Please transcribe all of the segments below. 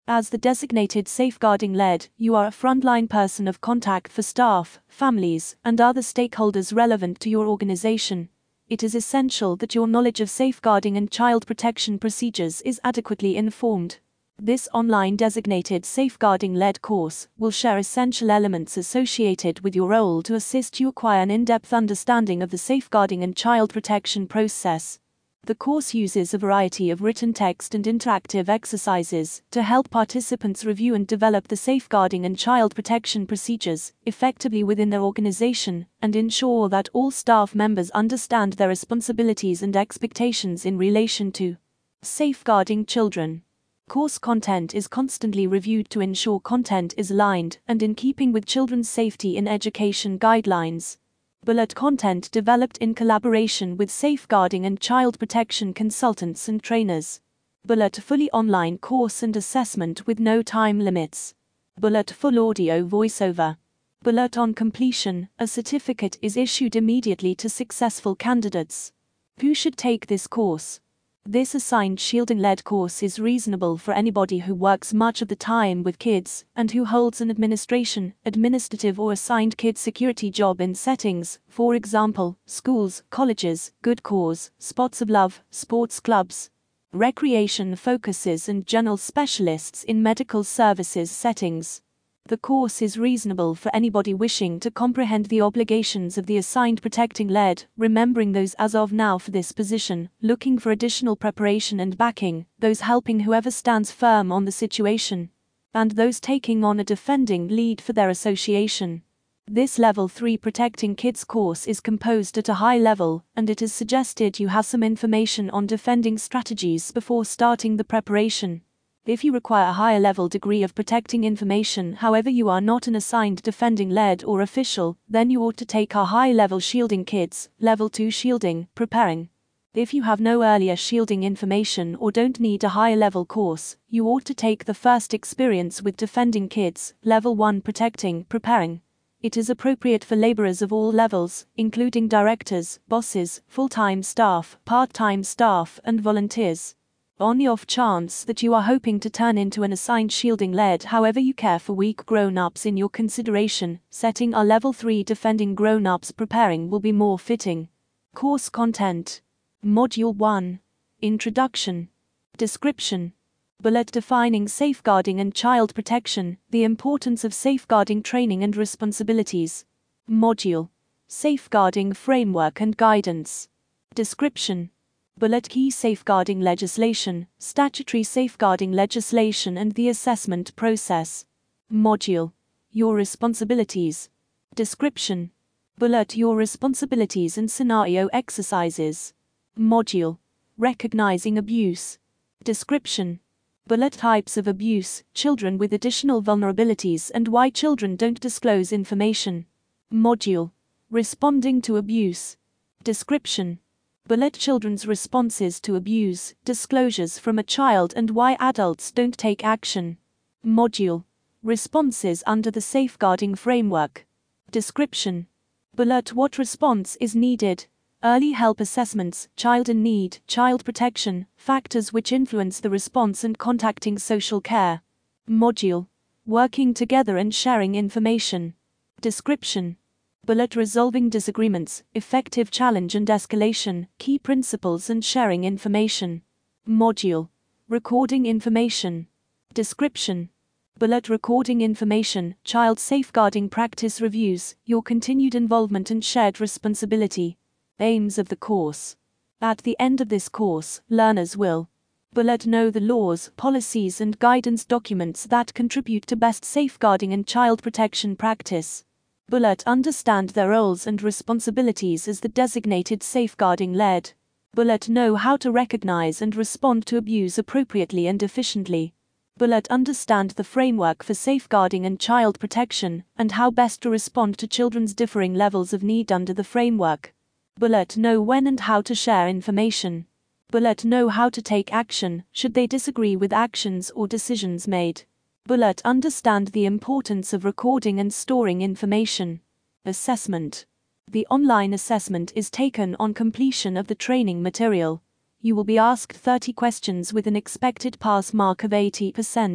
As the designated safeguarding lead, you are a frontline person of contact for staff, families, and other stakeholders relevant to your organization. It is essential that your knowledge of safeguarding and child protection procedures is adequately informed. This online designated safeguarding-led course will share essential elements associated with your role to assist you acquire an in-depth understanding of the safeguarding and child protection process. The course uses a variety of written text and interactive exercises to help participants review and develop the safeguarding and child protection procedures effectively within their organization and ensure that all staff members understand their responsibilities and expectations in relation to safeguarding children. Course content is constantly reviewed to ensure content is aligned and in keeping with children's safety in education guidelines. Bullet content developed in collaboration with safeguarding and child protection consultants and trainers. Bullet fully online course and assessment with no time limits. Bullet full audio voiceover. Bullet on completion, a certificate is issued immediately to successful candidates. Who should take this course? This assigned shielding-led course is reasonable for anybody who works much of the time with kids and who holds an administrative or assigned kid security job in settings, for example, schools, colleges, good cause, spots of love, sports clubs, recreation focuses and general specialists in medical services settings. The course is reasonable for anybody wishing to comprehend the obligations of the assigned protecting lead, remembering those as of now for this position, looking for additional preparation and backing, those helping whoever stands firm on the situation, and those taking on a defending lead for their association. This Level 3 Protecting Kids course is composed at a high level, and it is suggested you have some information on defending strategies before starting the preparation. If you require a higher level degree of protecting information, however you are not an assigned defending lead or official, then you ought to take our high-level Shielding Kids, Level 2 Shielding, Preparing. If you have no earlier shielding information or don't need a higher level course, you ought to take the first experience with Defending Kids, Level 1 Protecting, Preparing. It is appropriate for laborers of all levels, including directors, bosses, full-time staff, part-time staff, and volunteers. On the off chance that you are hoping to turn into an assigned shielding lead, however you care for weak grown-ups in your consideration, setting a Level 3 Defending Grown-ups Preparing will be more fitting. Course content. Module 1. Introduction. Description. Bullet defining safeguarding and child protection, the importance of safeguarding training and responsibilities. Module. Safeguarding framework and guidance. Description. Bullet key safeguarding legislation, statutory safeguarding legislation and the assessment process. Module. Your responsibilities. Description. Bullet your responsibilities and scenario exercises. Module. Recognizing abuse. Description. Bullet types of abuse, children with additional vulnerabilities and why children don't disclose information. Module. Responding to abuse. Description. Bullet children's responses to abuse, disclosures from a child and why adults don't take action. Module. Responses under the safeguarding framework. Description. Bullet what response is needed. Early help assessments, child in need, child protection, factors which influence the response and contacting social care. Module. Working together and sharing information. Description. Bullet resolving disagreements, effective challenge and escalation, key principles and sharing information. Module. Recording information. Description. Bullet recording information, child safeguarding practice reviews, your continued involvement and shared responsibility. Aims of the course. At the end of this course, learners will Bullet know the laws, policies and guidance documents that contribute to best safeguarding and child protection practice. Bullet understand their roles and responsibilities as the designated safeguarding lead. Bullet know how to recognize and respond to abuse appropriately and efficiently. Bullet understand the framework for safeguarding and child protection and how best to respond to children's differing levels of need under the framework. Bullet know when and how to share information. Bullet know how to take action should they disagree with actions or decisions made. Bullet understand the importance of recording and storing information. Assessment. The online assessment is taken on completion of the training material. You will be asked 30 questions with an expected pass mark of 80%.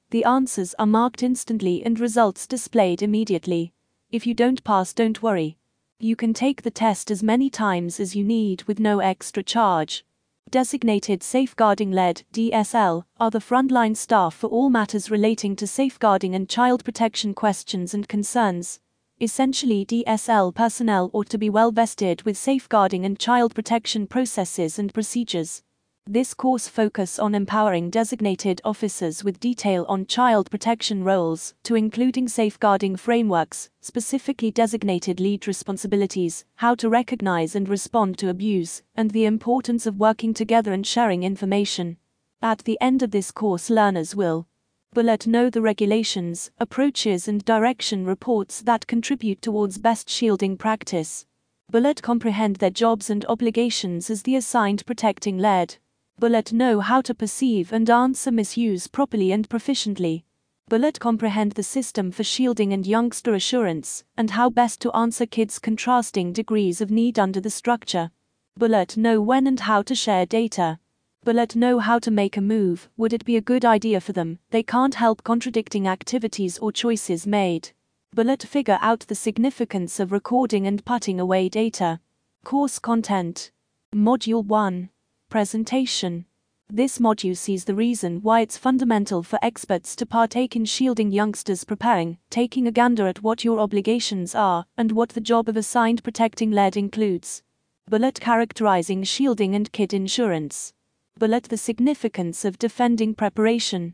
The answers are marked instantly and results displayed immediately. If you don't pass, don't worry. You can take the test as many times as you need with no extra charge. Designated Safeguarding Lead (DSL) are the frontline staff for all matters relating to safeguarding and child protection questions and concerns. Essentially, DSL personnel ought to be well vested with safeguarding and child protection processes and procedures. This course focuses on empowering designated officers with detail on child protection roles, to including safeguarding frameworks, specifically designated lead responsibilities, how to recognize and respond to abuse, and the importance of working together and sharing information. At the end of this course, learners will know the regulations, approaches and direction reports that contribute towards best shielding practice. Comprehend their jobs and obligations as the assigned protecting lead. Know how to perceive and answer misuse properly and proficiently. Comprehend the system for shielding and youngster assurance, and how best to answer kids' contrasting degrees of need under the structure. Know when and how to share data. Know how to make a move. Would it be a good idea for them? They can't help contradicting activities or choices made. Figure out the significance of recording and putting away data. Course content. Module 1. Presentation. This module sees the reason why it's fundamental for experts to partake in shielding youngsters, preparing, taking a gander at what your obligations are, and what the job of assigned protecting lead includes. Characterizing shielding and kid insurance. The significance of defending preparation.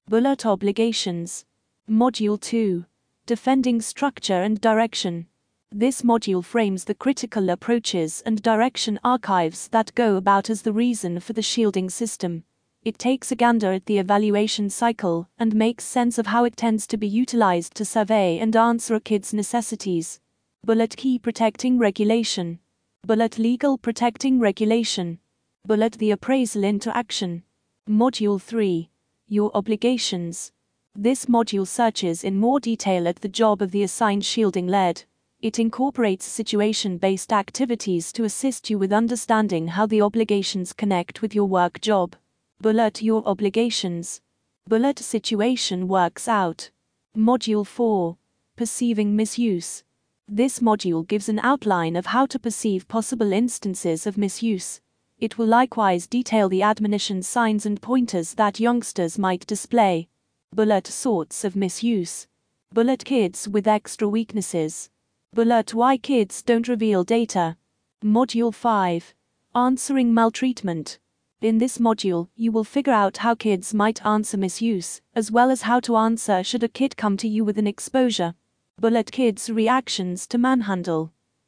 Obligations. Module 2. Defending structure and direction. This module frames the critical approaches and direction archives that go about as the reason for the shielding system. It takes a gander at the evaluation cycle and makes sense of how it tends to be utilized to survey and answer a kid's necessities. Key protecting regulation. Legal protecting regulation. The appraisal interaction. Module 3. Your obligations. This module searches in more detail at the job of the assigned shielding lead. It incorporates situation-based activities to assist you with understanding how the obligations connect with your work job. Your obligations. Situation works out. Module 4. Perceiving misuse. This module gives an outline of how to perceive possible instances of misuse. It will likewise detail the admonition signs and pointers that youngsters might display. Sorts of misuse. Kids with extra weaknesses. Why kids don't reveal data. Module 5. Answering maltreatment. In this module, you will figure out how kids might answer misuse, as well as how to answer should a kid come to you with an exposure. Kids' reactions to manhandle.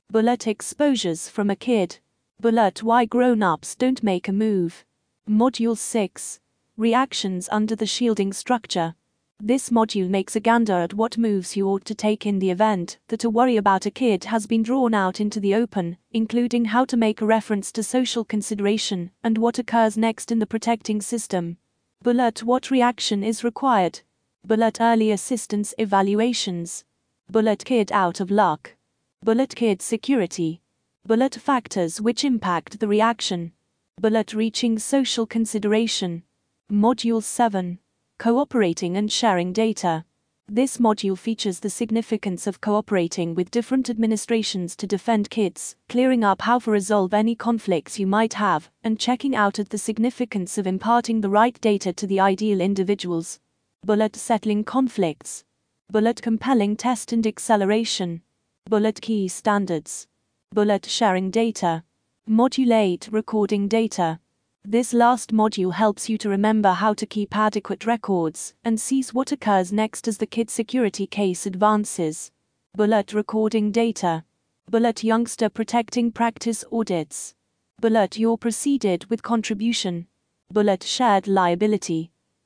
Exposures from a kid. Why grown-ups don't make a move. Module 6. Reactions under the shielding structure. This module makes a gander at what moves you ought to take in the event that a worry about a kid has been drawn out into the open, including how to make a reference to social consideration and what occurs next in the protecting system. What reaction is required. Early assistance evaluations. Kid out of luck. Kid security. Factors which impact the reaction. Reaching social consideration. Module 7. Cooperating and sharing data. This module features the significance of cooperating with different administrations to defend kids, clearing up how to resolve any conflicts you might have, and checking out at the significance of imparting the right data to the ideal individuals. Settling conflicts. Compelling test and acceleration. Key standards. Sharing data. Module 8. Recording data. This last module helps you to remember how to keep adequate records and sees what occurs next as the kid security case advances. Recording data. Youngster protecting practice audits. Your proceeded with contribution. Shared liability.